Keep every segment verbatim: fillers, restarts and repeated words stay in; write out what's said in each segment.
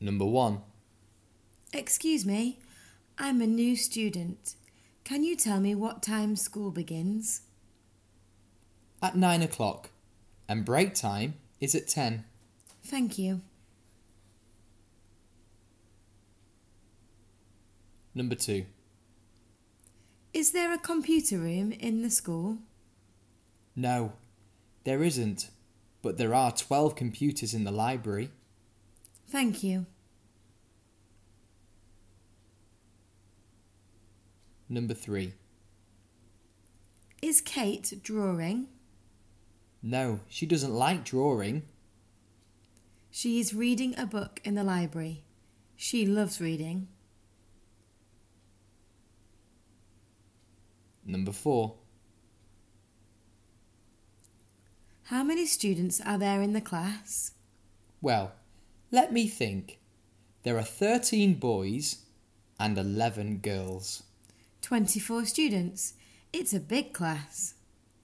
Number one. Excuse me, I'm a new student. Can you tell me what time school begins? At nine o'clock, and break time is at ten. Thank you. Number two. Is there a computer room in the school? No, there isn't, but there are twelve computers in the library. Thank you. Number three. Is Kate drawing? No, she doesn't like drawing. She is reading a book in the library. She loves reading. Number four. How many students are there in the class? Well, let me think. There are thirteen boys and eleven girls. twenty-four students. It's a big class.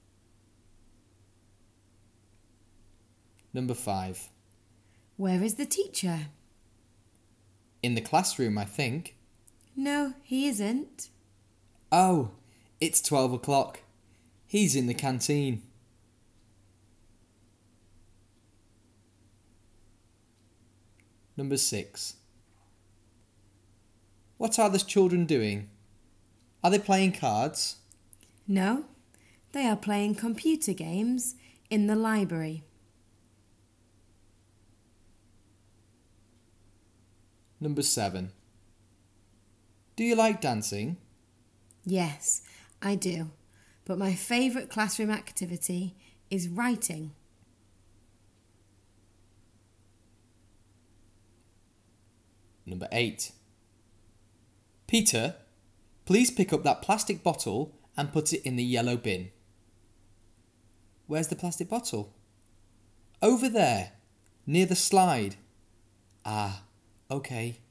Number five. Where is the teacher? In the classroom, I think. No, he isn't. Oh, it's twelve o'clock. He's in the canteen. Number six. What are the children doing? Are they playing cards? No, they are playing computer games in the library. Number seven. Do you like dancing? Yes, I do. But my favourite classroom activity is writing. Number eight. Peter, please pick up that plastic bottle and put it in the yellow bin. Where's the plastic bottle? Over there, near the slide. Ah, okay.